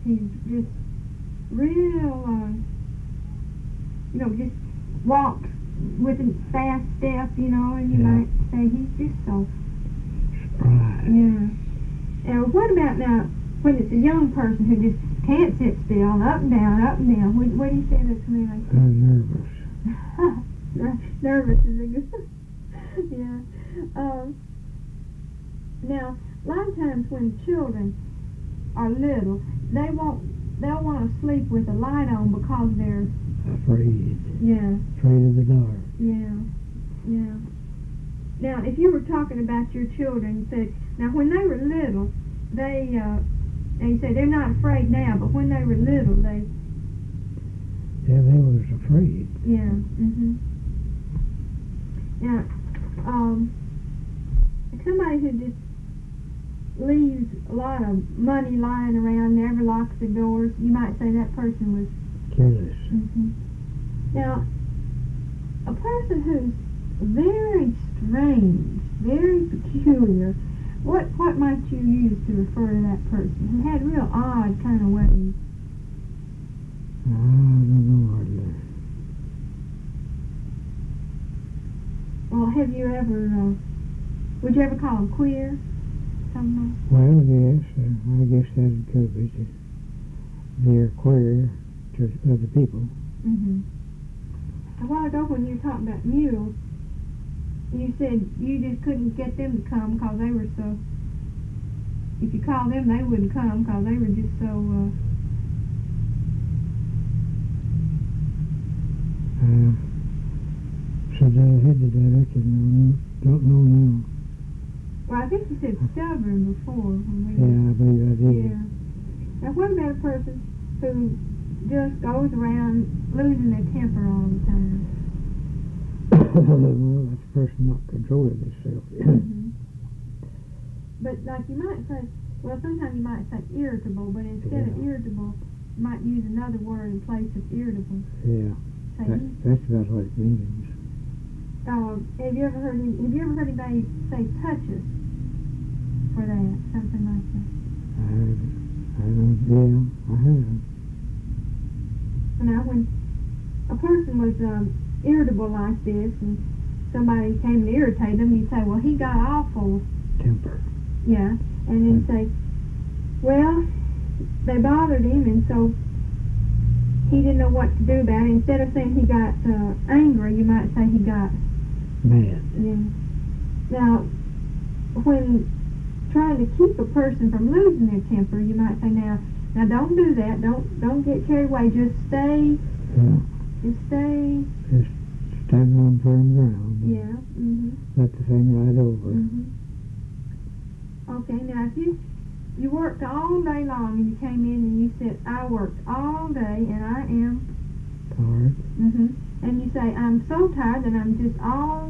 He's just real, just walks with a fast step, and you might say he's just so. Right. Yeah. Now, what about now when it's a young person who just can't sit still, up and down, up and down? What do you say to somebody like that? Nervous. Nervous is a good. Yeah. Now, a lot of times when children are little, they'll want to sleep with the light on because they're Afraid. Yeah. Afraid of the dark. Yeah. Yeah. Now, if you were talking about your children, say, now when they were little, they and you say they're not afraid now, but when they were little, they. Yeah, they was afraid. Yeah. Mhm. Now, somebody who just leaves a lot of money lying around, never locks the doors, you might say that person was Careless. Mhm. Now, a person who's very strange, very peculiar, what might you use to refer to that person who had real odd kind of ways? I don't know hardly. Well, have you ever, would you ever call them queer? Something Well, yes, I guess that'd cover it. They're queer to other people. Mm-hmm. A while ago when you were talking about mules, you said you just couldn't get them to come because they were so, if you called them they wouldn't come because they were just so, So I headed that, I don't know now. well, I think you said stubborn before. Yeah, I believe I did. Yeah. Now what about a person who just goes around losing their temper all the time? Well, that's a person not controlling themselves. Mm-hmm. But like you might say, well, sometimes you might say irritable, but instead of irritable, you might use another word in place of irritable. Yeah, that's about what it means. Have you ever heard anybody say touches for that, something like that? I have. Now, when a person was irritable like this, and somebody came to irritate them, you'd say, well, he got awful temper. Yeah, and then say, well, they bothered him, and so he didn't know what to do about it. Instead of saying he got angry, you might say he got mad. Yeah. Now, when trying to keep a person from losing their temper, you might say, now don't do that. Don't get carried away. Just stay. Yeah. Just stay. Just stand on firm ground. Yeah. Mhm. Let the thing ride over. Mhm. Okay. Now, if you worked all day long and you came in and you said, I worked all day and I am tired. Mhm. And you say, I'm so tired that I'm just all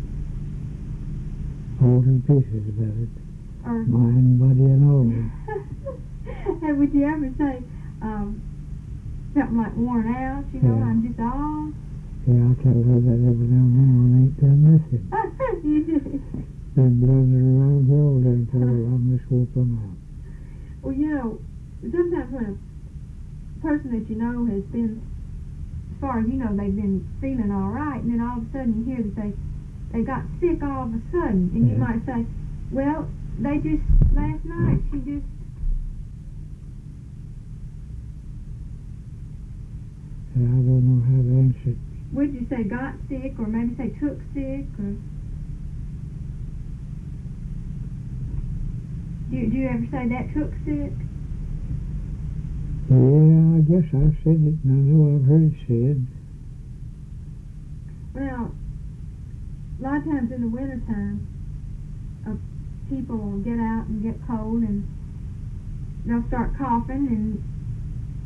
in pieces about it. Or mind, body, and all. And would you ever say something like worn out? I'm just all. Yeah, I tell her that every now and then when I ain't done nothing. You do. Been blundering around the old and tell her I'm just whooping out. Well, sometimes when a person that you know has been, as far as you know, they've been feeling all right, and then all of a sudden you hear that they got sick all of a sudden, and you might say, well, they just, last night, she just, and I don't know how to answer it. Would you say got sick, or maybe say took sick, or do you ever say that took sick? Yeah, I guess I've said it, and I know I've heard it said. Well, a lot of times in the wintertime, people will get out and get cold, and they'll start coughing, and